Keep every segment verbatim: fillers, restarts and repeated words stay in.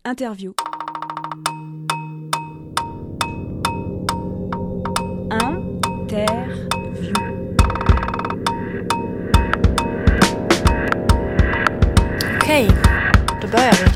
Interview. Interview. Okej, då börjar vi.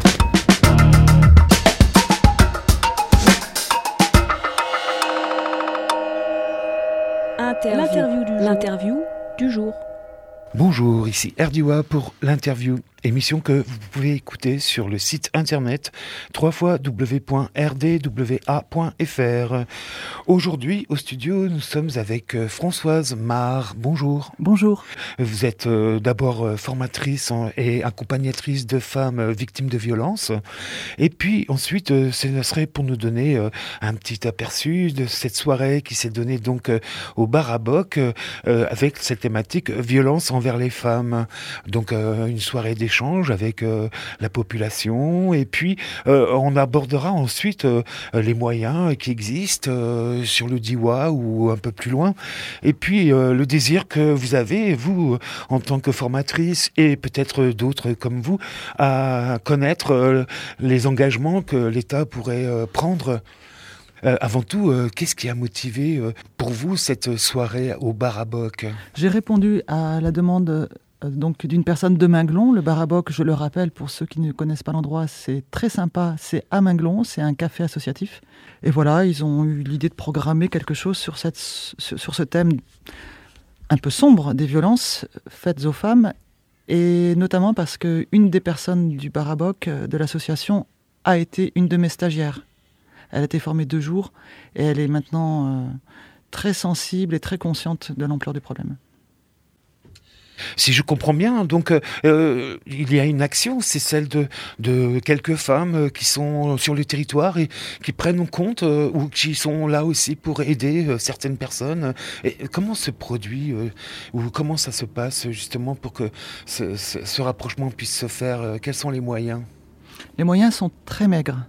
Interview. L'interview du jour. L'interview du jour. Bonjour, ici Erdiwa pour l'interview, émission que vous pouvez écouter sur le site internet w w w point r d w a point f r. Aujourd'hui, au studio, nous sommes avec Françoise Marre. Bonjour. Bonjour. Vous êtes euh, d'abord euh, formatrice en, et accompagnatrice de femmes euh, victimes de violences. Et puis ensuite, euh, ce serait pour nous donner euh, un petit aperçu de cette soirée qui s'est donnée donc euh, au Bar à Bock euh, avec cette thématique euh, violence envers les femmes. Donc euh, une soirée d'échange avec euh, la population. Et puis euh, on abordera ensuite euh, les moyens qui existent euh, sur le Diois ou un peu plus loin. Et puis euh, le désir que vous avez, vous, en tant que formatrice et peut-être d'autres comme vous, à connaître euh, les engagements que l'État pourrait euh, prendre. Euh, avant tout, euh, qu'est-ce qui a motivé euh, pour vous cette soirée au Bar à Bock ? J'ai répondu à la demande euh, donc, d'une personne de Minglon. Le Bar à Bock, je le rappelle, pour ceux qui ne connaissent pas l'endroit, c'est très sympa. C'est à Minglon, c'est un café associatif. Et voilà, ils ont eu l'idée de programmer quelque chose sur, cette, sur, sur ce thème un peu sombre des violences faites aux femmes. Et notamment parce qu'une des personnes du Bar à Bock, de l'association, a été une de mes stagiaires. Elle a été formée deux jours et elle est maintenant euh, très sensible et très consciente de l'ampleur du problème. Si je comprends bien, donc euh, il y a une action, c'est celle de, de quelques femmes qui sont sur le territoire et qui prennent en compte euh, ou qui sont là aussi pour aider euh, certaines personnes. Et comment se produit euh, ou comment ça se passe justement pour que ce, ce, ce rapprochement puisse se faire ? Quels sont les moyens ? Les moyens sont très maigres.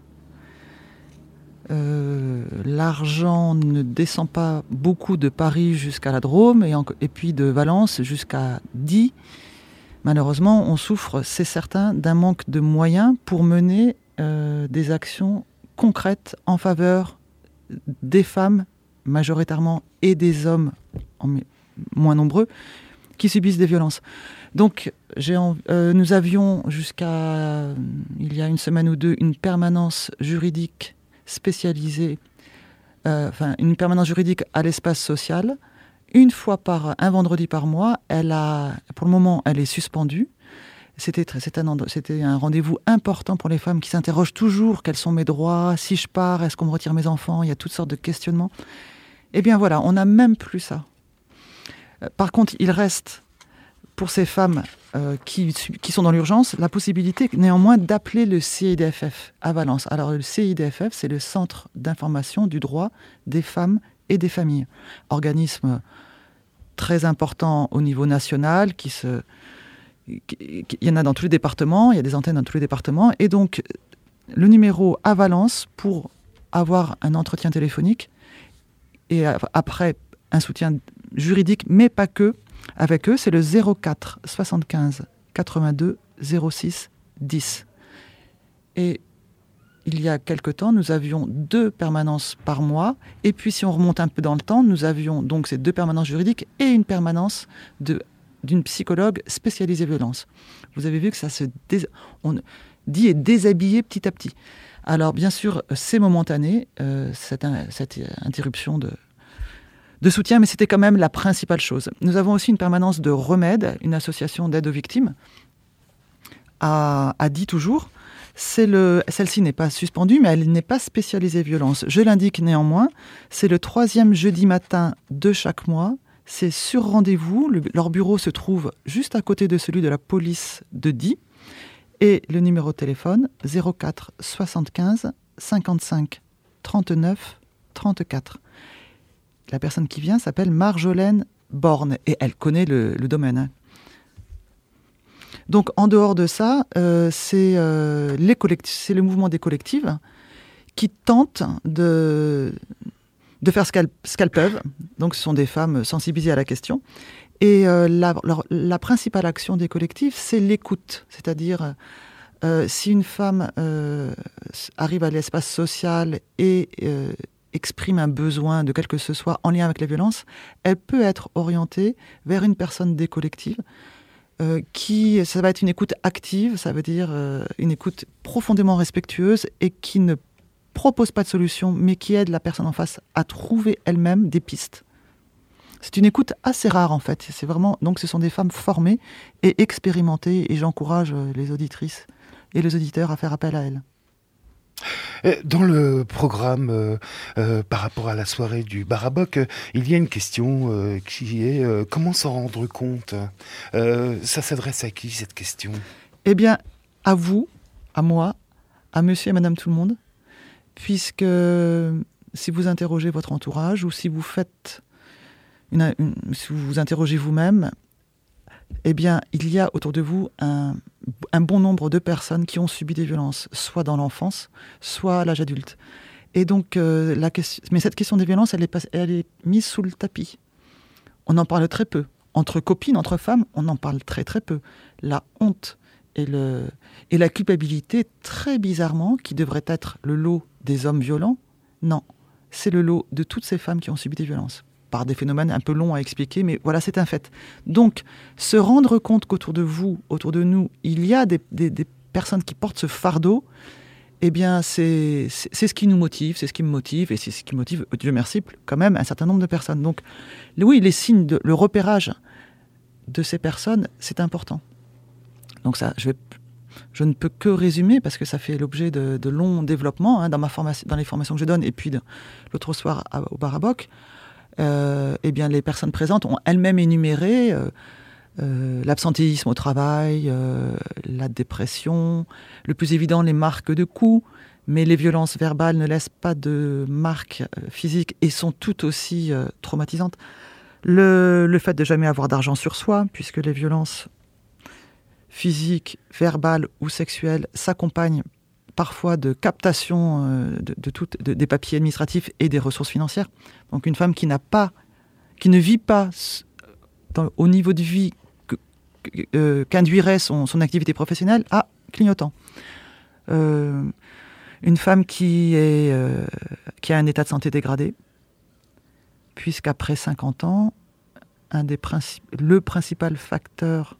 Euh, l'argent ne descend pas beaucoup de Paris jusqu'à la Drôme et, en, et puis de Valence jusqu'à Die. Malheureusement, on souffre, c'est certain, d'un manque de moyens pour mener euh, des actions concrètes en faveur des femmes, majoritairement, et des hommes, en moins nombreux, qui subissent des violences. Donc, j'ai, euh, nous avions jusqu'à, il y a une semaine ou deux, une permanence juridique spécialisée, euh, enfin une permanence juridique à l'espace social. Une fois par, un vendredi par mois, elle a, pour le moment, elle est suspendue. C'était, très, c'était, un, c'était un rendez-vous important pour les femmes qui s'interrogent toujours, quels sont mes droits, si je pars, est-ce qu'on me retire mes enfants, il y a toutes sortes de questionnements. Eh bien voilà, on n'a même plus ça. Par contre, il reste, pour ces femmes euh, qui, qui sont dans l'urgence, la possibilité néanmoins d'appeler le C I D F F à Valence. Alors le C I D F F, c'est le Centre d'information du droit des femmes et des familles. Organisme très important au niveau national, qui se, qui, qui, il y en a dans tous les départements, il y a des antennes dans tous les départements. Et donc le numéro à Valence pour avoir un entretien téléphonique et après un soutien juridique, mais pas que, avec eux, c'est le zéro quatre soixante-quinze quatre-vingt-deux zéro six dix. Et il y a quelque temps, nous avions deux permanences par mois. Et puis, si on remonte un peu dans le temps, nous avions donc ces deux permanences juridiques et une permanence de, d'une psychologue spécialisée violence. Vous avez vu que ça se dés... on dit est déshabillé petit à petit. Alors, bien sûr, c'est momentané, euh, cette, cette interruption de... de soutien, mais c'était quand même la principale chose. Nous avons aussi une permanence de Remède, une association d'aide aux victimes, à, à Die toujours. C'est le, celle-ci n'est pas suspendue, mais elle n'est pas spécialisée violence. Je l'indique néanmoins, c'est le troisième jeudi matin de chaque mois. C'est sur rendez-vous. Le, leur bureau se trouve juste à côté de celui de la police de Die. Et le numéro de téléphone, zéro quatre soixante-quinze cinquante-cinq trente-neuf trente-quatre. La personne qui vient s'appelle Marjolaine Borne et elle connaît le, le domaine. Donc en dehors de ça, euh, c'est, euh, les collectifs, c'est le mouvement des collectives qui tentent de, de faire ce qu'elles, ce qu'elles peuvent. Donc ce sont des femmes sensibilisées à la question. Et euh, la, leur, la principale action des collectifs, c'est l'écoute, c'est-à-dire euh, si une femme euh, arrive à l'espace social et euh, exprime un besoin de quel que ce soit en lien avec la violence, elle peut être orientée vers une personne des collectives euh, qui, ça va être une écoute active, ça veut dire euh, une écoute profondément respectueuse et qui ne propose pas de solution, mais qui aide la personne en face à trouver elle-même des pistes. C'est une écoute assez rare en fait. C'est vraiment, donc ce sont des femmes formées et expérimentées, et j'encourage les auditrices et les auditeurs à faire appel à elles. Dans le programme, euh, euh, par rapport à la soirée du Bar à Bock, euh, il y a une question euh, qui est euh, comment s'en rendre compte euh, Ça s'adresse à qui cette question ? Eh bien, à vous, à moi, à monsieur et madame tout le monde, puisque si vous interrogez votre entourage ou si vous faites, une, une, si vous vous interrogez vous-même, eh bien, il y a autour de vous un, un bon nombre de personnes qui ont subi des violences, soit dans l'enfance, soit à l'âge adulte. Et donc, euh, la question, mais cette question des violences, elle est, pas, elle est mise sous le tapis. On en parle très peu. Entre copines, entre femmes, on en parle très très peu. La honte et, le, et la culpabilité, très bizarrement, qui devrait être le lot des hommes violents, non, c'est le lot de toutes ces femmes qui ont subi des violences. Par des phénomènes un peu longs à expliquer, mais voilà, c'est un fait. Donc, se rendre compte qu'autour de vous, autour de nous, il y a des, des, des personnes qui portent ce fardeau, eh bien, c'est, c'est, c'est ce qui nous motive, c'est ce qui me motive, et c'est ce qui motive, Dieu merci, quand même, un certain nombre de personnes. Donc, oui, les signes, de, le repérage de ces personnes, c'est important. Donc ça, je, vais, je ne peux que résumer, parce que ça fait l'objet de, de longs développements hein, dans, ma formation, dans les formations que je donne, et puis de, l'autre soir à, au Bar à Bock. Euh, eh bien, les personnes présentes ont elles-mêmes énuméré euh, euh, l'absentéisme au travail, euh, la dépression, le plus évident, les marques de coups, mais les violences verbales ne laissent pas de marques euh, physiques et sont tout aussi euh, traumatisantes. Le, le fait de jamais avoir d'argent sur soi, puisque les violences physiques, verbales ou sexuelles s'accompagnent parfois de captation euh, de, de tout, de, des papiers administratifs et des ressources financières. Donc une femme qui n'a pas, qui ne vit pas dans, au niveau de vie que, que, euh, qu'induirait son, son activité professionnelle, ah, clignotant. Euh, une femme qui, est, euh, qui a un état de santé dégradé, puisqu'après cinquante ans, un des princi- le principal facteur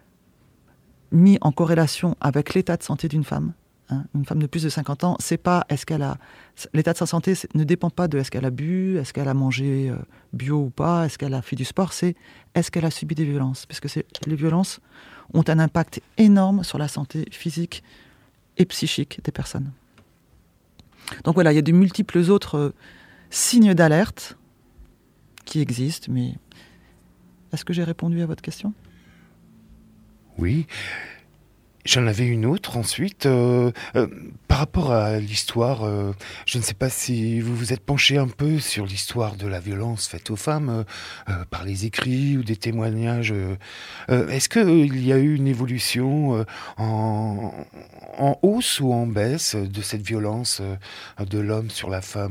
mis en corrélation avec l'état de santé d'une femme, Hein, une femme de plus de cinquante ans, c'est pas est-ce qu'elle a l'état de sa santé ne dépend pas de est-ce qu'elle a bu, est-ce qu'elle a mangé euh, bio ou pas, est-ce qu'elle a fait du sport, c'est est-ce qu'elle a subi des violences, parce que c'est, les violences ont un impact énorme sur la santé physique et psychique des personnes. Donc voilà, il y a de multiples autres euh, signes d'alerte qui existent, mais est-ce que j'ai répondu à votre question ? Oui. J'en avais une autre ensuite. Euh, euh, par rapport à l'histoire, euh, je ne sais pas si vous vous êtes penché un peu sur l'histoire de la violence faite aux femmes euh, euh, par les écrits ou des témoignages. Euh, euh, est-ce qu'il euh, y a eu une évolution euh, en, en hausse ou en baisse de cette violence euh, de l'homme sur la femme ?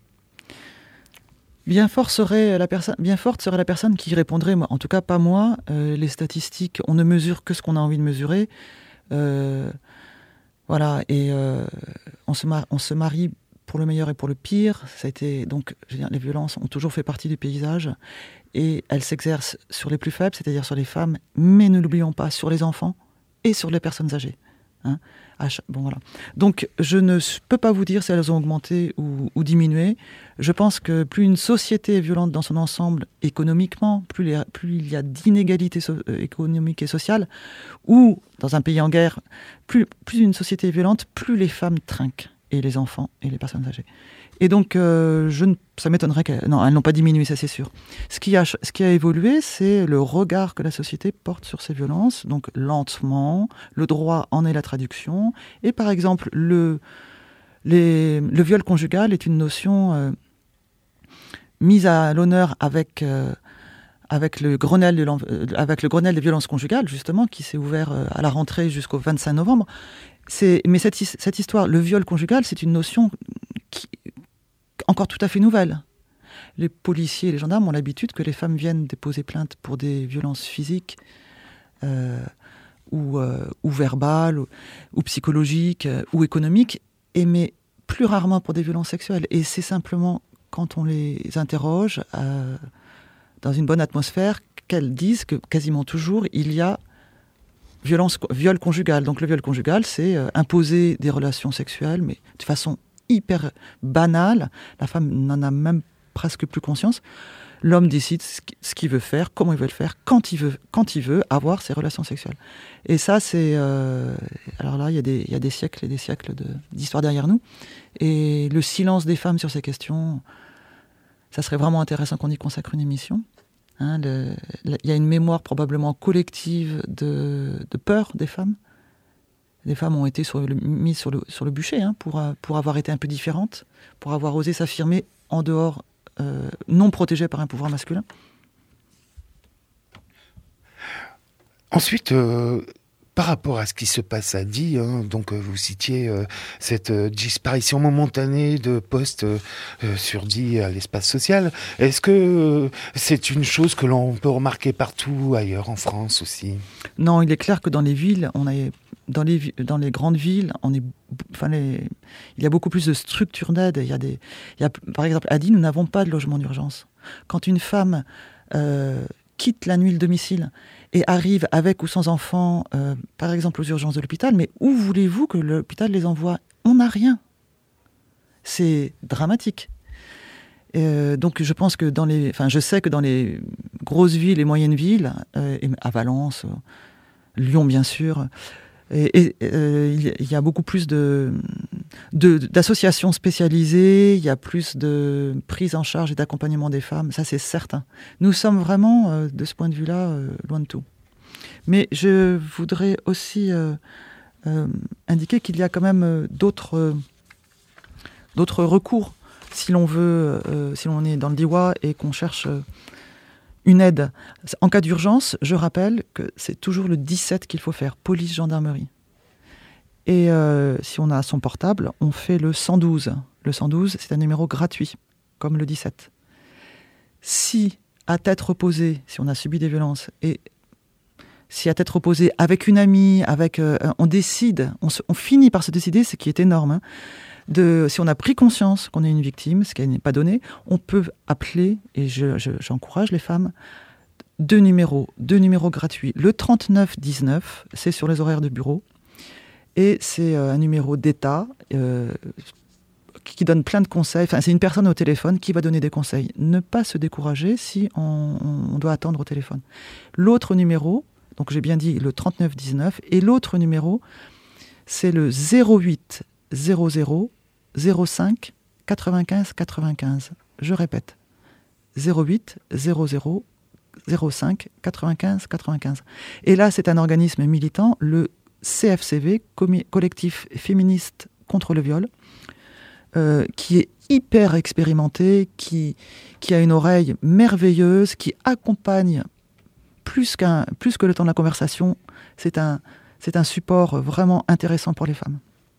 Bien, fort serait la perso- bien forte serait la personne qui répondrait, moi, en tout cas pas moi. Euh, les statistiques, on ne mesure que ce qu'on a envie de mesurer. Euh, voilà, et euh, on, se mar- on se marie pour le meilleur et pour le pire. Ça a été, donc, je veux dire, les violences ont toujours fait partie du paysage et elles s'exercent sur les plus faibles, c'est-à-dire sur les femmes, mais ne l'oublions pas, sur les enfants et sur les personnes âgées. Hein. Bon, voilà. Donc, je ne peux pas vous dire si elles ont augmenté ou, ou diminué. Je pense que plus une société est violente dans son ensemble économiquement, plus, les, plus il y a d'inégalités so- économiques et sociales, ou dans un pays en guerre, plus, plus une société est violente, plus les femmes trinquent, et les enfants et les personnes âgées. Et donc, euh, je ne, ça m'étonnerait qu'elles... Non, elles n'ont pas diminué, ça c'est sûr. Ce qui a, ce qui a évolué, c'est le regard que la société porte sur ces violences. Donc, lentement, le droit en est la traduction. Et par exemple, le, les, le viol conjugal est une notion euh, mise à l'honneur avec... Euh, avec le Grenelle de euh, avec le Grenelle des violences conjugales, justement, qui s'est ouvert euh, à la rentrée jusqu'au vingt-cinq novembre. C'est, mais cette, cette histoire, le viol conjugal, c'est une notion qui, encore tout à fait nouvelle. Les policiers et les gendarmes ont l'habitude que les femmes viennent déposer plainte pour des violences physiques euh, ou, euh, ou verbales, ou, ou psychologiques, euh, ou économiques, et mais plus rarement pour des violences sexuelles. Et c'est simplement quand on les interroge euh, dans une bonne atmosphère qu'elles disent que quasiment toujours il y a violence, viol conjugal. Donc le viol conjugal, c'est euh, imposer des relations sexuelles, mais de façon hyper banale. La femme n'en a même presque plus conscience. L'homme décide ce qu'il veut faire, comment il veut le faire, quand il veut, quand il veut avoir ses relations sexuelles. Et ça, c'est... Euh, alors là, il y a des, il y a des siècles et des siècles de, d'histoire derrière nous. Et le silence des femmes sur ces questions, ça serait vraiment intéressant qu'on y consacre une émission. Hein, le, le, il y a une mémoire probablement collective de, de peur des femmes. Les femmes ont été sur le, mises sur le, sur le bûcher hein, pour, pour avoir été un peu différentes, pour avoir osé s'affirmer en dehors, euh, non protégées par un pouvoir masculin. Ensuite, euh, par rapport à ce qui se passe à Die, hein, donc euh, vous citiez euh, cette euh, disparition momentanée de postes euh, sur Die à l'espace social. Est-ce que euh, c'est une chose que l'on peut remarquer partout ailleurs en France aussi ? Non, il est clair que dans les villes, on a, dans les dans les grandes villes, on est, enfin les, il y a beaucoup plus de structures d'aide. Il y a des, il y a, par exemple, à Die, nous n'avons pas de logement d'urgence. Quand une femme euh, quitte la nuit le domicile et arrive avec ou sans enfant, euh, par exemple aux urgences de l'hôpital, mais où voulez-vous que l'hôpital les envoie ? On n'a rien. C'est dramatique. Euh, donc je pense que dans les, enfin je sais que dans les grosses villes et moyennes villes, euh, et à Valence, euh, Lyon bien sûr, et, et, euh, il y a beaucoup plus de, de d'associations spécialisées, il y a plus de prise en charge et d'accompagnement des femmes, ça c'est certain. Nous sommes vraiment euh, de ce point de vue-là euh, loin de tout. Mais je voudrais aussi euh, euh, indiquer qu'il y a quand même euh, d'autres euh, d'autres recours. Si l'on veut, euh, si l'on est dans le Diois et qu'on cherche euh, une aide, en cas d'urgence, je rappelle que c'est toujours le dix-sept qu'il faut faire, police, gendarmerie. Et euh, si on a son portable, on fait le cent douze. Le cent douze, c'est un numéro gratuit, comme le dix-sept. Si, à tête reposée, si on a subi des violences, et si à tête reposée, avec une amie, avec, euh, on décide, on, se, on finit par se décider, ce qui est énorme, hein, de, si on a pris conscience qu'on est une victime, ce qui n'est pas donné, on peut appeler, et je, je, j'encourage les femmes, deux numéros, deux numéros gratuits. Le trente-neuf dix-neuf, c'est sur les horaires de bureau, et c'est euh, un numéro d'État euh, qui donne plein de conseils. Enfin, c'est une personne au téléphone qui va donner des conseils. Ne pas se décourager si on, on doit attendre au téléphone. L'autre numéro, donc j'ai bien dit le trente-neuf dix-neuf, et l'autre numéro, c'est le zéro huit zéro zéro zéro cinq quatre-vingt-quinze quatre-vingt-quinze. Je répète, zéro huit zéro zéro zéro cinq quatre-vingt-quinze quatre-vingt-quinze. Et là, c'est un organisme militant, le C F C V, Collectif Féministe contre le Viol, euh, qui est hyper expérimenté, qui, qui a une oreille merveilleuse, qui accompagne plus, qu'un, plus que le temps de la conversation. C'est un, c'est un support vraiment intéressant pour les femmes.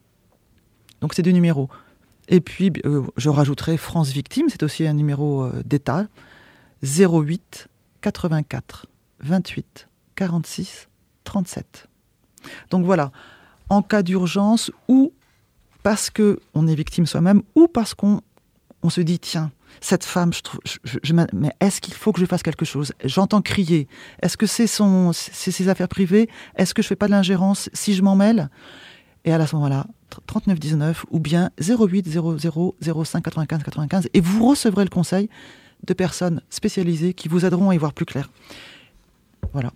Donc c'est deux numéros. Et puis, euh, je rajouterai France Victime, c'est aussi un numéro euh, d'État, zéro huit quatre-vingt-quatre vingt-huit quarante-six trente-sept. Donc voilà, en cas d'urgence, ou parce qu'on est victime soi-même, ou parce qu'on on se dit, tiens, cette femme, je trouve, je, je, je, mais est-ce qu'il faut que je fasse quelque chose ? J'entends crier. Est-ce que c'est, son, c'est ses affaires privées ? Est-ce que je ne fais pas de l'ingérence si je m'en mêle ? Et à ce moment-là, trente-neuf dix-neuf ou bien zéro huit zéro zéro zéro cinq quatre-vingt-quinze quatre-vingt-quinze, et vous recevrez le conseil de personnes spécialisées qui vous aideront à y voir plus clair. Voilà.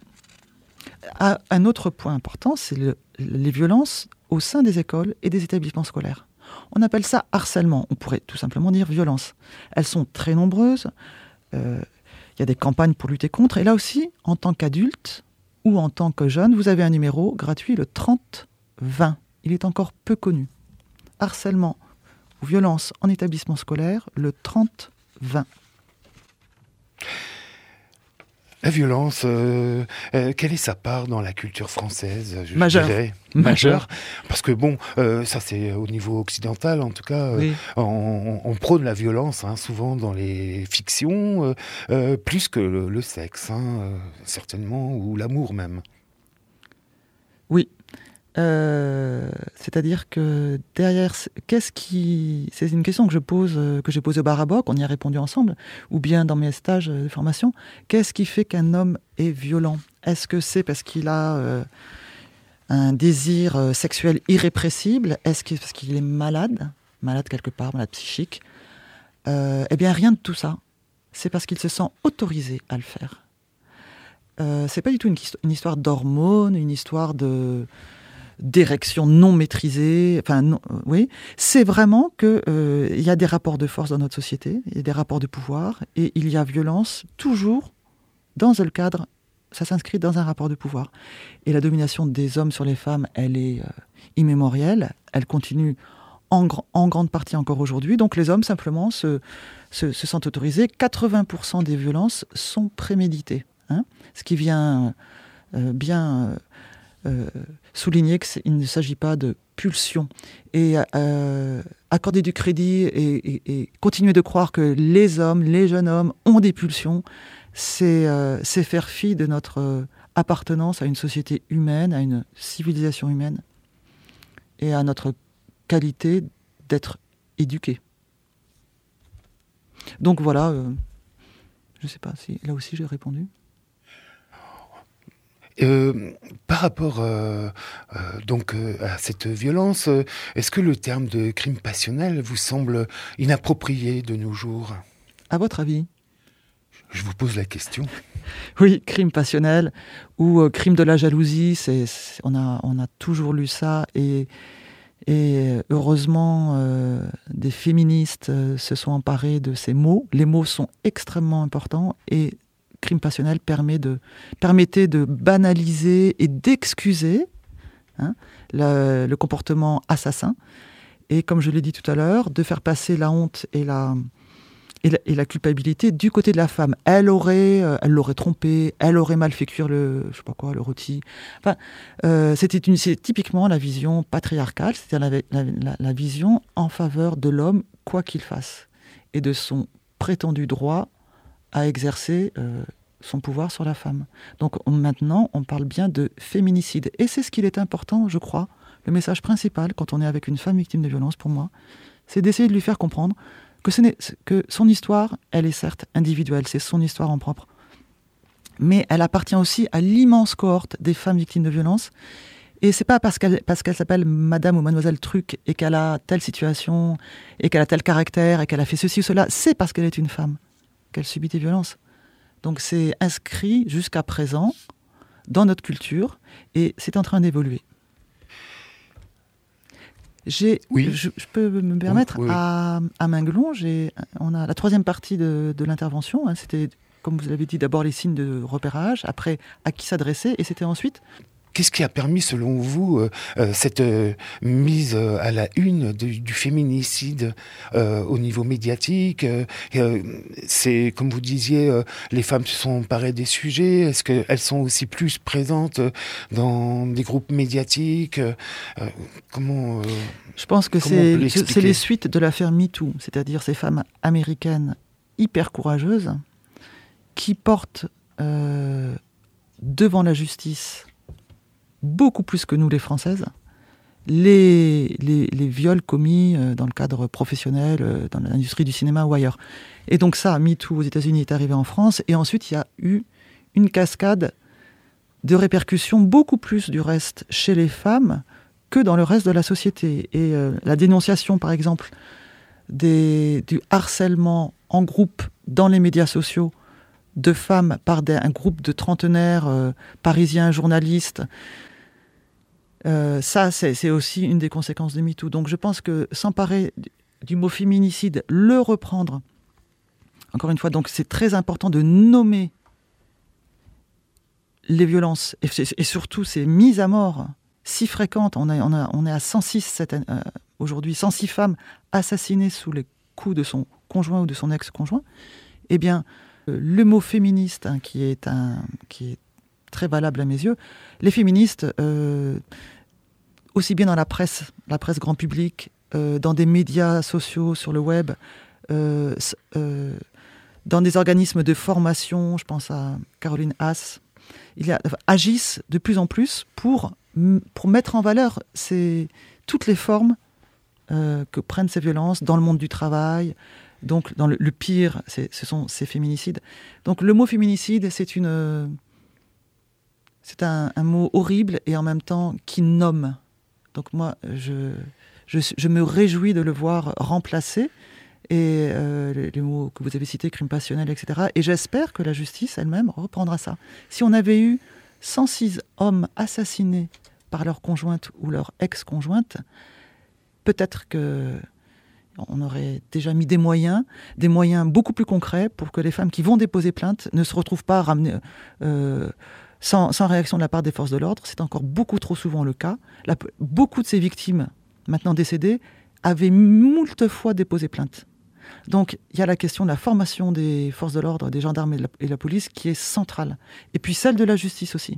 À, un autre point important, c'est le, les violences au sein des écoles et des établissements scolaires. On appelle ça harcèlement. On pourrait tout simplement dire violence. Elles sont très nombreuses. Euh, il y a des campagnes pour lutter contre. Et là aussi, en tant qu'adulte ou en tant que jeune, vous avez un numéro gratuit, le trente vingt. Il est encore peu connu. Harcèlement ou violence en établissement scolaire, le trente vingt. La violence, euh, euh, quelle est sa part dans la culture française ? je Majeure. dirais Majeure. Parce que bon, euh, ça c'est au niveau occidental en tout cas, euh, oui. on, on prône la violence hein, souvent dans les fictions, euh, euh, plus que le, le sexe, hein, euh, certainement, ou l'amour même. Oui. Euh, c'est-à-dire que derrière, qu'est-ce qui... C'est une question que je pose, que j'ai posée au bar à boc, on y a répondu ensemble, ou bien dans mes stages de formation. Qu'est-ce qui fait qu'un homme est violent ? Est-ce que c'est parce qu'il a euh, un désir euh, sexuel irrépressible ? Est-ce que c'est parce qu'il est malade ? Malade quelque part, malade psychique ? euh, Eh bien, rien de tout ça. C'est parce qu'il se sent autorisé à le faire. Euh, c'est pas du tout une, une histoire d'hormones, une histoire de... d'érection non maîtrisée, enfin non, euh, oui, c'est vraiment que euh, il y a des rapports de force dans notre société, il y a des rapports de pouvoir, et il y a violence toujours dans le cadre, ça s'inscrit dans un rapport de pouvoir. Et la domination des hommes sur les femmes, elle est euh, immémorielle, elle continue en, gr- en grande partie encore aujourd'hui, donc les hommes simplement se, se, se sentent autorisés. quatre-vingts pour cent des violences sont préméditées, hein, ce qui vient euh, bien... Euh, Euh, souligner qu'il ne s'agit pas de pulsion. Et euh, accorder du crédit et, et, et continuer de croire que les hommes, les jeunes hommes ont des pulsions, c'est, euh, c'est faire fi de notre euh, appartenance à une société humaine, à une civilisation humaine, et à notre qualité d'être éduqué. Donc voilà, euh, je ne sais pas si là aussi j'ai répondu. Euh, par rapport euh, euh, donc euh, à cette violence, euh, est-ce que le terme de crime passionnel vous semble inapproprié de nos jours ? À votre avis ? Je vous pose la question. Oui, crime passionnel ou euh, crime de la jalousie, c'est, c'est, on, a, on a toujours lu ça et, et heureusement euh, des féministes euh, se sont emparés de ces mots. Les mots sont extrêmement importants et crime passionnel permet de, permettait de banaliser et d'excuser hein, le, le comportement assassin. Et comme je l'ai dit tout à l'heure, de faire passer la honte et la, et la, et la culpabilité du côté de la femme. Elle aurait, euh, elle l'aurait trompé, elle aurait mal fait cuire le, je sais pas quoi, le rôti. Enfin, euh, c'était une, c'est typiquement la vision patriarcale, c'est-à-dire la, la, la, la vision en faveur de l'homme, quoi qu'il fasse, et de son prétendu droit à exercer euh, son pouvoir sur la femme. Donc on, maintenant, on parle bien de féminicide. Et c'est ce qu'il est important, je crois, le message principal quand on est avec une femme victime de violence, pour moi, c'est d'essayer de lui faire comprendre que, ce n'est, que son histoire, elle est certes individuelle, c'est son histoire en propre, mais elle appartient aussi à l'immense cohorte des femmes victimes de violence. Et c'est pas parce qu'elle, parce qu'elle s'appelle Madame ou Mademoiselle Truc et qu'elle a telle situation, et qu'elle a tel caractère, et qu'elle a fait ceci ou cela, c'est parce qu'elle est une femme qu'elle subit des violences. Donc c'est inscrit jusqu'à présent dans notre culture et c'est en train d'évoluer. J'ai, oui. je, je peux me permettre, oui, oui. à, à Minguelon, j'ai, on a la troisième partie de, de l'intervention, hein, c'était, comme vous l'avez dit, d'abord les signes de repérage, après à qui s'adresser, et c'était ensuite... Qu'est-ce qui a permis, selon vous, euh, euh, cette euh, mise euh, à la une du, du féminicide euh, au niveau médiatique euh, euh, c'est, comme vous disiez, euh, les femmes se sont emparées des sujets. Est-ce qu'elles sont aussi plus présentes dans des groupes médiatiques euh, Comment euh, Je pense que c'est, c'est les suites de l'affaire MeToo, c'est-à-dire ces femmes américaines hyper courageuses qui portent euh, devant la justice beaucoup plus que nous les Françaises, les, les, les viols commis euh, dans le cadre professionnel, euh, dans l'industrie du cinéma ou ailleurs. Et donc ça, MeToo aux États-Unis est arrivé en France, et ensuite il y a eu une cascade de répercussions, beaucoup plus du reste chez les femmes que dans le reste de la société. Et euh, la dénonciation, par exemple, des, du harcèlement en groupe dans les médias sociaux de femmes par des, un groupe de trentenaires euh, parisiens, journalistes, Euh, ça, c'est, c'est aussi une des conséquences de MeToo. Donc je pense que s'emparer du mot féminicide, le reprendre, encore une fois, donc c'est très important de nommer les violences, et, et surtout ces mises à mort si fréquentes. On, a, on, a, on est à cent six cette, euh, aujourd'hui, cent six femmes assassinées sous les coups de son conjoint ou de son ex-conjoint. Eh bien, euh, le mot féministe, hein, qui est un... qui est très valable à mes yeux, les féministes, euh, aussi bien dans la presse, la presse grand public, euh, dans des médias sociaux, sur le web, euh, euh, dans des organismes de formation, je pense à Caroline Haas, il y a, enfin, agissent de plus en plus pour m- pour mettre en valeur ces, toutes les formes euh, que prennent ces violences dans le monde du travail. Donc, dans le, le pire, c'est, ce sont ces féminicides. Donc, le mot féminicide, c'est une, euh, c'est un, un mot horrible et en même temps qui nomme. Donc, moi, je, je, je me réjouis de le voir remplacer. Et euh, les, les mots que vous avez cités, crime passionnel, et cetera. Et j'espère que la justice elle-même reprendra ça. Si on avait eu cent six hommes assassinés par leur conjointe ou leur ex-conjointe, peut-être que on aurait déjà mis des moyens, des moyens beaucoup plus concrets pour que les femmes qui vont déposer plainte ne se retrouvent pas ramenées, euh, sans, sans réaction de la part des forces de l'ordre. C'est encore beaucoup trop souvent le cas. La, beaucoup de ces victimes, maintenant décédées, avaient moult fois déposé plainte. Donc, il y a la question de la formation des forces de l'ordre, des gendarmes et de la, et de la police qui est centrale. Et puis celle de la justice aussi.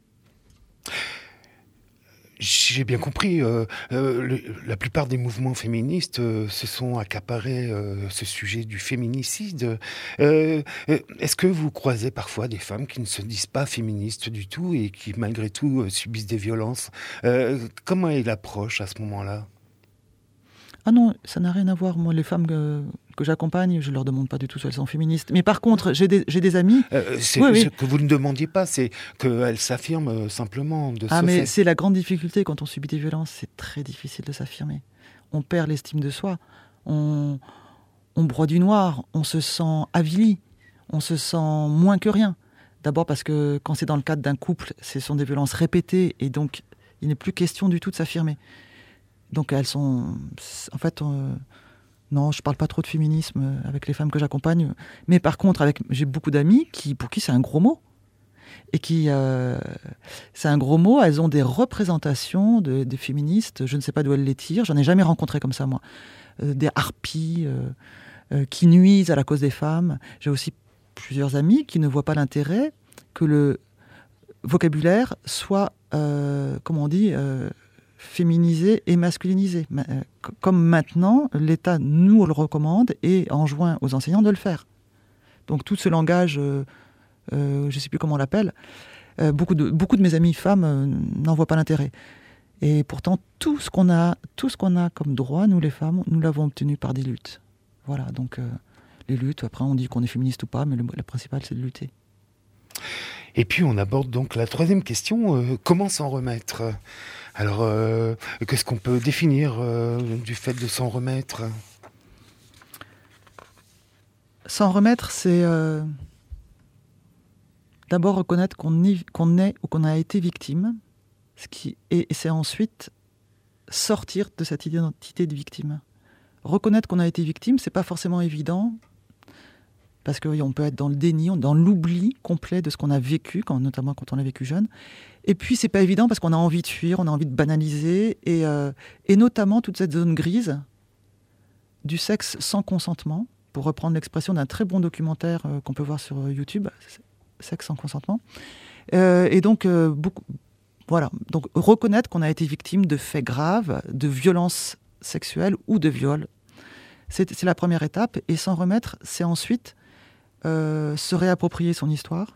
J'ai bien compris. Euh, euh, le, la plupart des mouvements féministes euh, se sont accaparés euh, ce sujet du féminicide. Euh, est-ce que vous croisez parfois des femmes qui ne se disent pas féministes du tout et qui, malgré tout, euh, subissent des violences ? euh, Comment est l'approche à ce moment-là ? Ah non, ça n'a rien à voir. Moi, les femmes que, que j'accompagne, je ne leur demande pas du tout si elles sont féministes. Mais par contre, j'ai des, j'ai des amis... Euh, c'est, oui, oui. Ce que vous ne demandiez pas, c'est qu'elles s'affirment simplement de Ah, ce mais fait. c'est la grande difficulté quand on subit des violences. C'est très difficile de s'affirmer. On perd l'estime de soi. On, on broie du noir. On se sent avili. On se sent moins que rien. D'abord parce que quand c'est dans le cadre d'un couple, ce sont des violences répétées. Et donc, il n'est plus question du tout de s'affirmer. Donc elles sont... En fait, euh, non, je ne parle pas trop de féminisme avec les femmes que j'accompagne. Mais par contre, avec, j'ai beaucoup d'amis qui, pour qui c'est un gros mot. Et qui... Euh, c'est un gros mot. Elles ont des représentations de, de féministes. Je ne sais pas d'où elles les tirent. J'en ai jamais rencontré comme ça, moi. Euh, des harpies euh, euh, qui nuisent à la cause des femmes. J'ai aussi plusieurs amis qui ne voient pas l'intérêt que le vocabulaire soit, euh, comment on dit... Euh, féminisé et masculinisé. Comme maintenant, l'État nous le recommande et enjoint aux enseignants de le faire. Donc tout ce langage, euh, euh, je ne sais plus comment on l'appelle, euh, beaucoup, de, beaucoup de mes amies femmes euh, n'en voient pas l'intérêt. Et pourtant, tout ce qu'on a, tout ce qu'on a comme droit, nous les femmes, nous l'avons obtenu par des luttes. Voilà, donc euh, les luttes, après on dit qu'on est féministe ou pas, mais le, le principal c'est de lutter. Et puis on aborde donc la troisième question, euh, comment s'en remettre ? Alors, euh, qu'est-ce qu'on peut définir euh, du fait de s'en remettre ? S'en remettre, c'est euh, d'abord reconnaître qu'on est, qu'on est ou qu'on a été victime, ce qui, et, et c'est ensuite sortir de cette identité de victime. Reconnaître qu'on a été victime, c'est pas forcément évident, parce qu'on oui, peut être dans le déni, dans l'oubli complet de ce qu'on a vécu, quand, notamment quand on a vécu jeune. Et puis, c'est pas évident parce qu'on a envie de fuir, on a envie de banaliser, et, euh, et notamment toute cette zone grise du sexe sans consentement, pour reprendre l'expression d'un très bon documentaire euh, qu'on peut voir sur YouTube, Sexe sans consentement. Euh, et donc, euh, beaucoup, voilà. Donc, reconnaître qu'on a été victime de faits graves, de violences sexuelles ou de viols, c'est, c'est la première étape. Et s'en remettre, c'est ensuite euh, se réapproprier son histoire,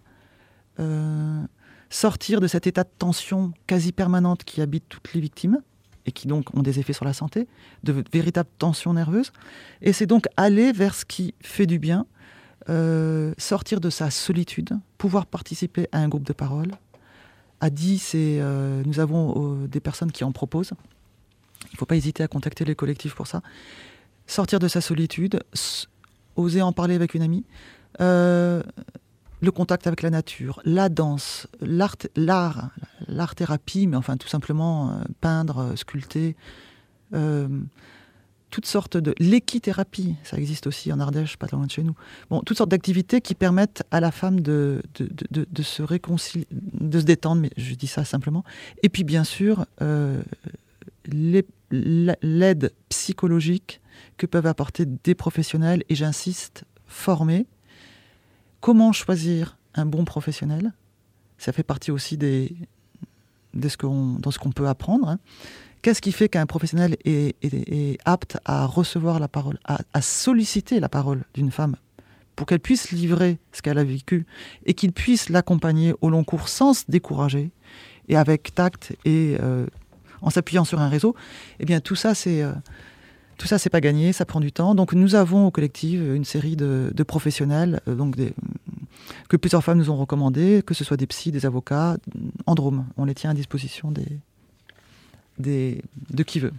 euh, sortir de cet état de tension quasi permanente qui habite toutes les victimes et qui donc ont des effets sur la santé, de véritables tensions nerveuses. Et c'est donc aller vers ce qui fait du bien, euh, sortir de sa solitude, pouvoir participer à un groupe de parole. À dix, c'est, euh, nous avons euh, des personnes qui en proposent. Il ne faut pas hésiter à contacter les collectifs pour ça. Sortir de sa solitude, s- oser en parler avec une amie. Euh, le contact avec la nature, la danse, l'art, l'art, l'art-thérapie, mais enfin tout simplement euh, peindre, euh, sculpter, euh, toutes sortes de... L'équithérapie, ça existe aussi en Ardèche, pas loin de chez nous. Bon, toutes sortes d'activités qui permettent à la femme de, de, de, de, de se réconcilier, de se détendre, mais je dis ça simplement. Et puis bien sûr, euh, les, l'aide psychologique que peuvent apporter des professionnels, et j'insiste, formés. Comment choisir un bon professionnel ? Ça fait partie aussi des, de ce qu'on, dans ce qu'on peut apprendre. Hein. Qu'est-ce qui fait qu'un professionnel est, est, est apte à recevoir la parole, à, à solliciter la parole d'une femme pour qu'elle puisse livrer ce qu'elle a vécu et qu'il puisse l'accompagner au long cours sans se décourager et avec tact et euh, en s'appuyant sur un réseau, eh bien tout ça c'est... Euh, Tout ça, c'est pas gagné, ça prend du temps. Donc, nous avons au collectif une série de, de professionnels euh, donc des, que plusieurs femmes nous ont recommandés, que ce soit des psys, des avocats, en Drôme. On les tient à disposition des, des, de qui veut.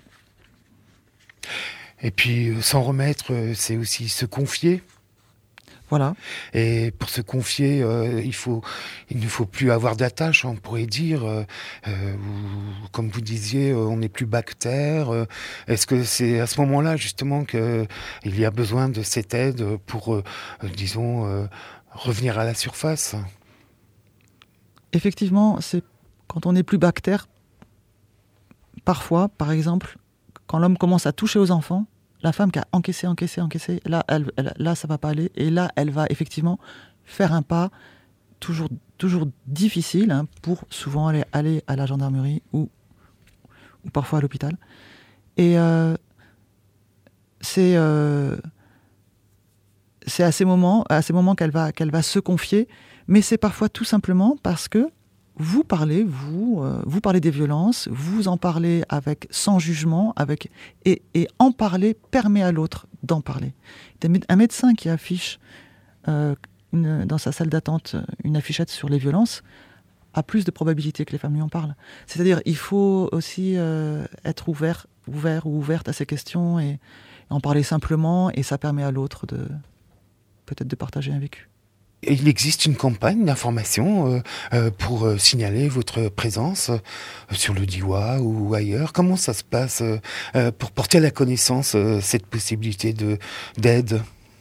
Et puis, s'en remettre, c'est aussi se confier. Voilà. Et pour se confier, euh, il faut, il ne faut plus avoir d'attache, on pourrait dire. Euh, euh, ou, comme vous disiez, euh, on n'est plus bactère. Euh, est-ce que c'est à ce moment-là justement que il y a besoin de cette aide pour, euh, euh, disons, euh, revenir à la surface ? Effectivement, c'est quand on n'est plus bactère. Parfois, par exemple, quand l'homme commence à toucher aux enfants. La femme qui a encaissé, encaissé, encaissé, là, elle, elle, là, ça va pas aller. Et là, elle va effectivement faire un pas toujours, toujours difficile hein, pour souvent aller, aller à la gendarmerie ou, ou parfois à l'hôpital. Et euh, c'est, euh, c'est à ces moments, à ces moments qu'elle va, qu'elle va se confier. Mais c'est parfois tout simplement parce que vous parlez, vous, euh, vous parlez des violences, vous en parlez avec sans jugement, avec et, et en parler permet à l'autre d'en parler. Un médecin qui affiche euh, une, dans sa salle d'attente une affichette sur les violences a plus de probabilité que les femmes lui en parlent. C'est-à-dire, il faut aussi euh, être ouvert, ouvert ou ouverte à ces questions et, et en parler simplement, et ça permet à l'autre de peut-être de partager un vécu. Il existe une campagne d'information euh, euh, pour euh, signaler votre présence euh, sur le Diois ou ailleurs. Comment ça se passe euh, pour porter à la connaissance euh, cette possibilité de, d'aide ?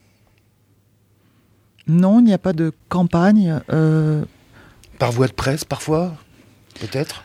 Non, il n'y a pas de campagne. Euh... Par voie de presse, parfois, peut-être ?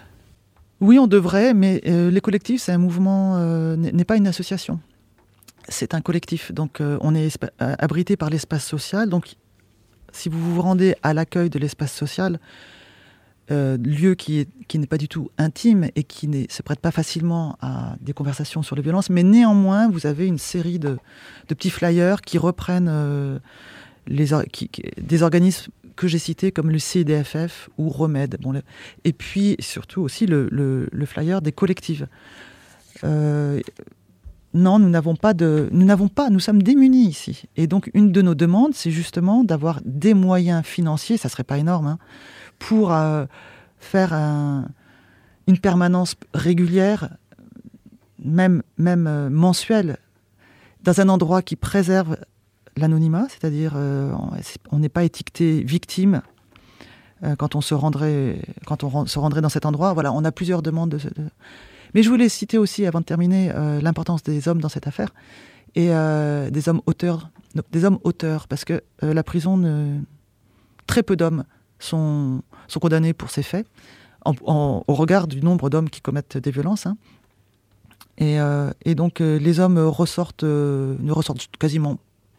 Oui, on devrait, mais euh, les collectifs, c'est un mouvement, euh, n'est pas une association. C'est un collectif. Donc, euh, on est espa- abrité par l'espace social. Donc, si vous vous rendez à l'accueil de l'espace social, euh, lieu qui, est, qui n'est pas du tout intime et qui ne se prête pas facilement à des conversations sur les violences, mais néanmoins, vous avez une série de, de petits flyers qui reprennent euh, les, qui, qui, des organismes que j'ai cités comme le C I D F F ou Remède. Bon, le, et puis, surtout aussi, le, le, le flyer des collectives. Euh, Non, nous n'avons pas de, nous n'avons pas, nous sommes démunis ici. Et donc, une de nos demandes, c'est justement d'avoir des moyens financiers, ça serait pas énorme, hein, pour euh, faire un, une permanence régulière, même, même euh, mensuelle, dans un endroit qui préserve l'anonymat, c'est-à-dire euh, on n'est pas étiqueté victime euh, quand on se rendrait, quand on se rendrait dans cet endroit. Voilà, on a plusieurs demandes de, de Mais je voulais citer aussi, avant de terminer, euh, l'importance des hommes dans cette affaire, et euh, des hommes auteurs, des hommes auteurs, parce que euh, la prison, ne... très peu d'hommes sont, sont condamnés pour ces faits, en, en, au regard du nombre d'hommes qui commettent des violences. Hein. Et, euh, et donc, euh, les hommes ressortent, euh, ne ressortent quasiment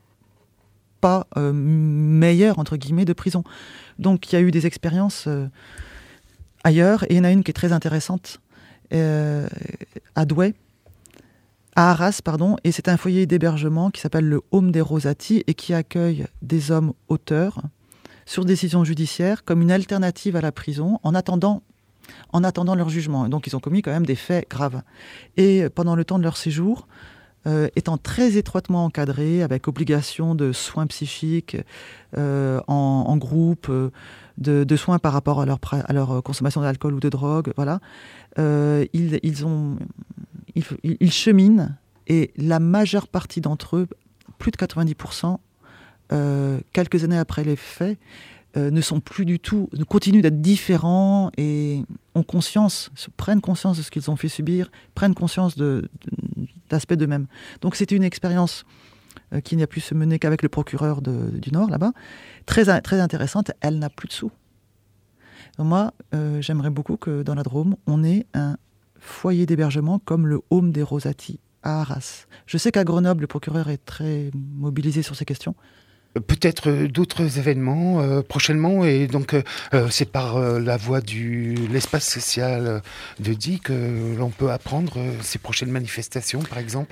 pas euh, meilleurs, entre guillemets, de prison. Donc, il y a eu des expériences euh, ailleurs, et il y en a une qui est très intéressante, Euh, à Douai, à Arras, pardon, et c'est un foyer d'hébergement qui s'appelle le Home des Rosati et qui accueille des hommes auteurs sur décision judiciaire comme une alternative à la prison en attendant, en attendant leur jugement. Donc ils ont commis quand même des faits graves. Et pendant le temps de leur séjour, euh, étant très étroitement encadrés, avec obligation de soins psychiques euh, en, en groupe, euh, de, de soins par rapport à leur, à leur consommation d'alcool ou de drogue, voilà. Euh, ils, ils, ont, ils, ils cheminent et la majeure partie d'entre eux, plus de quatre-vingt-dix pour cent, euh, quelques années après les faits, euh, ne sont plus du tout, ne continuent d'être différents et ont conscience, prennent conscience de ce qu'ils ont fait subir, prennent conscience de, de, d'aspects d'eux-mêmes. Donc c'était une expérience euh, qui n'a pu se mener qu'avec le procureur de, du Nord, là-bas, très, très intéressante. Elle n'a plus de sous. Moi, euh, j'aimerais beaucoup que dans la Drôme, on ait un foyer d'hébergement comme le Home des Rosati à Arras. Je sais qu'à Grenoble, le procureur est très mobilisé sur ces questions. Peut-être d'autres événements euh, prochainement, et donc euh, c'est par euh, la voie de l'espace social de Die que l'on peut apprendre euh, ces prochaines manifestations, par exemple.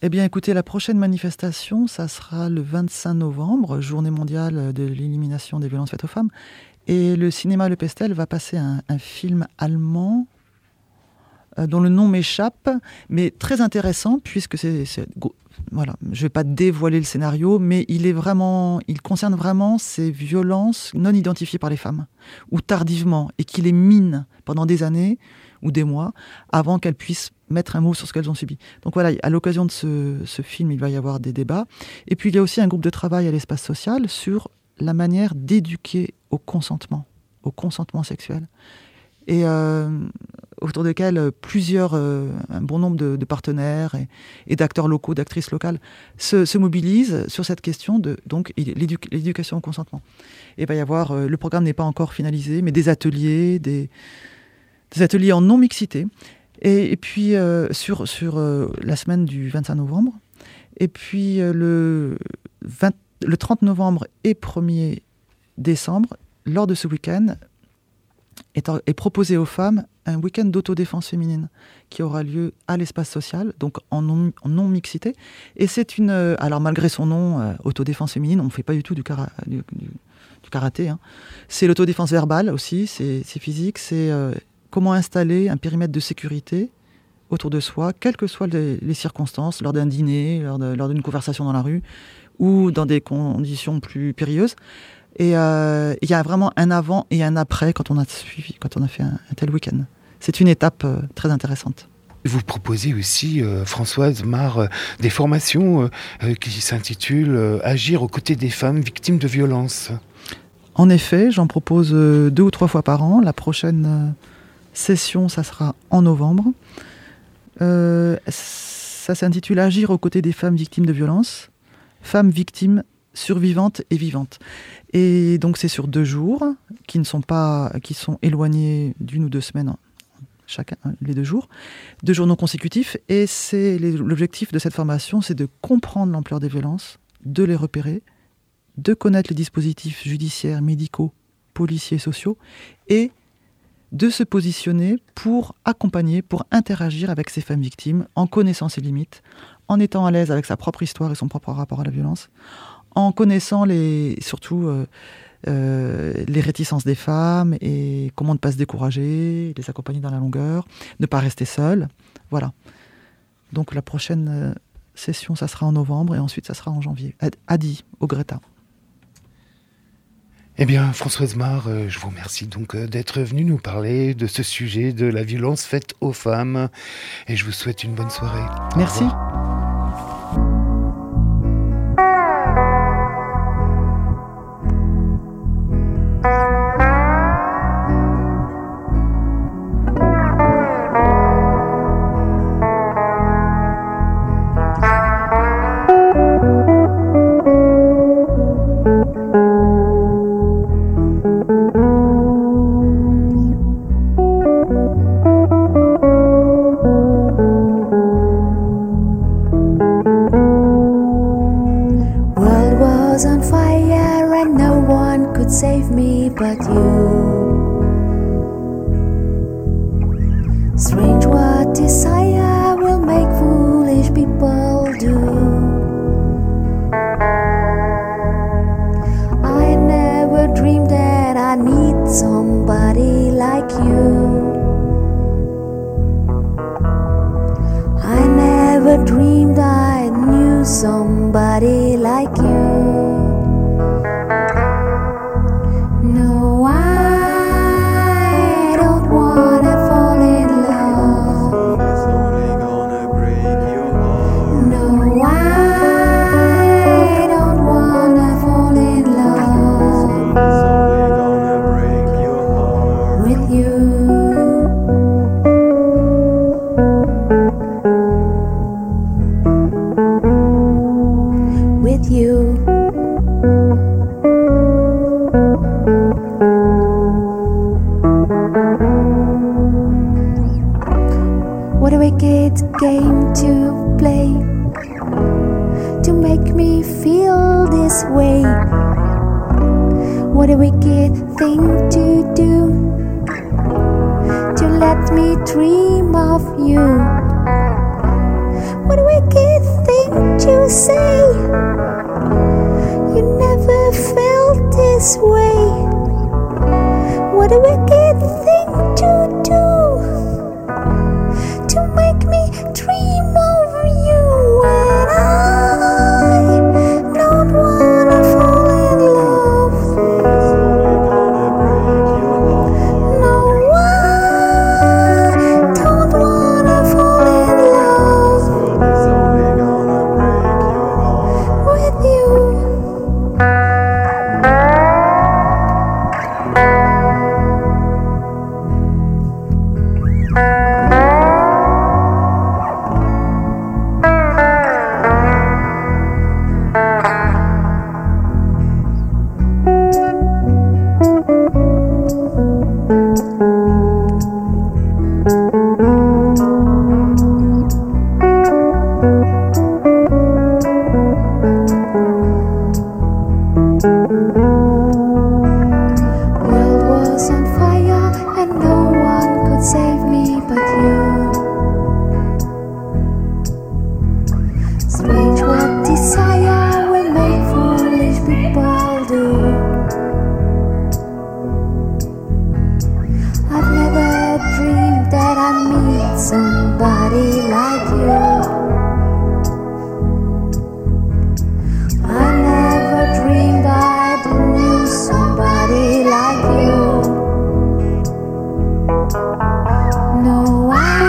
Eh bien, écoutez, la prochaine manifestation, ça sera le vingt-cinq novembre, journée mondiale de l'élimination des violences faites aux femmes. Et le cinéma Le Pestel va passer un, un film allemand euh, dont le nom m'échappe, mais très intéressant, puisque c'est... c'est voilà, je ne vais pas dévoiler le scénario, mais il, est vraiment, il concerne vraiment ces violences non identifiées par les femmes, ou tardivement, et qui les minent pendant des années ou des mois, avant qu'elles puissent mettre un mot sur ce qu'elles ont subi. Donc voilà, à l'occasion de ce, ce film, il va y avoir des débats. Et puis il y a aussi un groupe de travail à l'espace social sur la manière d'éduquer au consentement, au consentement sexuel. Et euh, autour desquels plusieurs, euh, un bon nombre de, de partenaires et, et d'acteurs locaux, d'actrices locales se, se mobilisent sur cette question de donc l'édu- l'éducation au consentement. Et il va y avoir, euh, le programme n'est pas encore finalisé, mais des ateliers, des, des ateliers en non-mixité. Et, et puis euh, sur, sur euh, la semaine du vingt-cinq novembre, et puis euh, le, vingt, le trente novembre et premier décembre, lors de ce week-end, Est, est proposé aux femmes un week-end d'autodéfense féminine qui aura lieu à l'espace social, donc en non, en non-mixité. Et c'est une... Alors malgré son nom, euh, autodéfense féminine, on ne fait pas du tout du, cara, du, du, du karaté. Hein. C'est l'autodéfense verbale aussi, c'est, c'est physique, c'est euh, comment installer un périmètre de sécurité autour de soi, quelles que soient les, les circonstances, lors d'un dîner, lors, de, lors d'une conversation dans la rue, ou dans des conditions plus périlleuses. Et il euh, y a vraiment un avant et un après quand on a suivi, quand on a fait un, un tel week-end. C'est une étape euh, très intéressante. Vous proposez aussi, euh, Françoise Marre, euh, des formations euh, qui s'intitulent euh, « Agir aux côtés des femmes victimes de violences ». En effet, j'en propose euh, deux ou trois fois par an. La prochaine euh, session, ça sera en novembre. Euh, ça s'intitule « Agir aux côtés des femmes victimes de violences ». Femmes victimes survivantes et vivantes. Et donc c'est sur deux jours, qui ne sont pas, qui sont éloignés d'une ou deux semaines chacun, les deux jours, deux jours non consécutifs. Et c'est les, l'objectif de cette formation, c'est de comprendre l'ampleur des violences, de les repérer, de connaître les dispositifs judiciaires, médicaux, policiers, sociaux, et de se positionner pour accompagner, pour interagir avec ces femmes victimes, en connaissant ses limites, en étant à l'aise avec sa propre histoire et son propre rapport à la violence, en connaissant les, surtout euh, euh, les réticences des femmes et comment ne pas se décourager, les accompagner dans la longueur, ne pas rester seul. Voilà. Donc la prochaine euh, session, ça sera en novembre et ensuite ça sera en janvier, à, à Die, au Greta. Eh bien, Françoise Marre, euh, je vous remercie donc euh, d'être venue nous parler de ce sujet de la violence faite aux femmes et je vous souhaite une bonne soirée. Merci. Save me but you. Strange what desire will make foolish people do. I never dreamed that I need somebody like you. I never dreamed I knew somebody like you. No, I don't wanna fall in love. It's only gonna break your heart. No, I don't wanna fall in love. It's only gonna break your heart. With you. With you. What a wicked game to play to make me feel this way. What a wicked thing to do to let me dream of you. What a wicked thing to say. You never felt this way. What a wicked thing to do, to make me dream over you. And I don't wanna fall in love. It's only gonna break your heart. No, I don't wanna fall in love World is only gonna break your heart. with you. World was on fire and no one could save me but you. Strange what desire will make foolish people do. I've never dreamed that I'd meet somebody like you. I never dreamed I'd lose somebody like you. No, I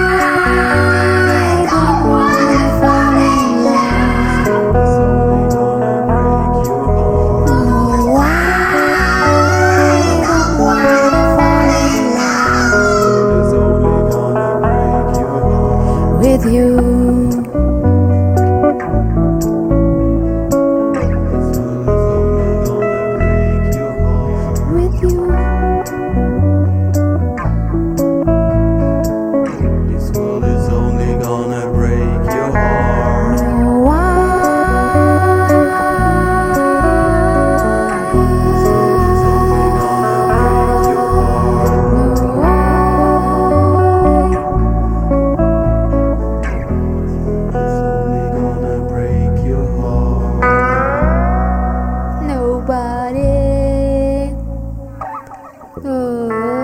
don't wanna fall in love. It's only gonna break your heart. No, I don't wanna fall in love It's only gonna break your heart. with you. This world is only gonna break your heart. With you. This world is only gonna break your heart. No, I This world is only gonna break your heart. It's only gonna break your heart. Nobody. Oh.